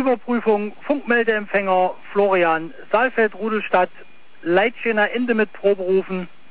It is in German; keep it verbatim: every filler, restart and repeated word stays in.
Überprüfung Funkmeldeempfänger Florian Saalfeld Rudelstadt Leitschener Ende mit Proberufen.